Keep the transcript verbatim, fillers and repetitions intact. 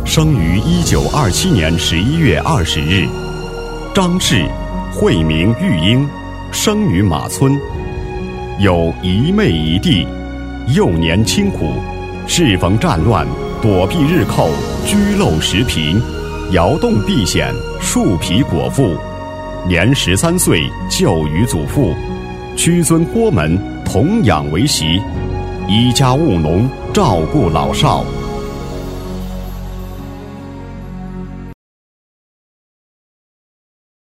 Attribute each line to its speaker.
Speaker 1: 生于一九二七年十一月二十日。张氏，讳名玉英，生于马村，有一妹一弟。幼年清苦，适逢战乱，躲避日寇，居陋食贫，窑洞避险，树皮果腹。年十三岁就与祖父，屈尊郭门，童养为习，一家务农，照顾老少。